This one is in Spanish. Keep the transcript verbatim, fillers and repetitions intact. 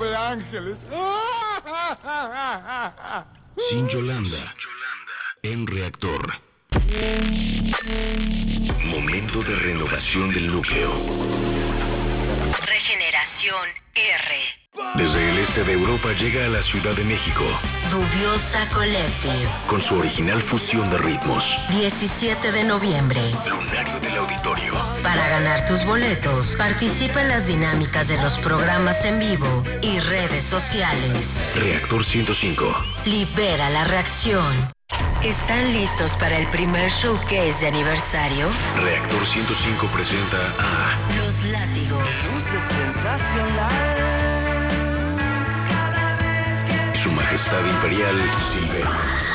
de ángeles. Sin Yolanda, en Reactor. Momento de renovación del núcleo. Regeneración R. Desde el este de Europa llega a la Ciudad de México. Dubiosa Collective. Con su original fusión de ritmos. diecisiete de noviembre. Lunario del Auditorio. Para ganar tus boletos, participa en las dinámicas de los programas en vivo y redes sociales. Reactor ciento cinco. Libera la reacción. ¿Están listos para el primer showcase de aniversario? Reactor ciento cinco presenta a Los Látigos. Luces sensacional. Su Majestad Imperial Silverio.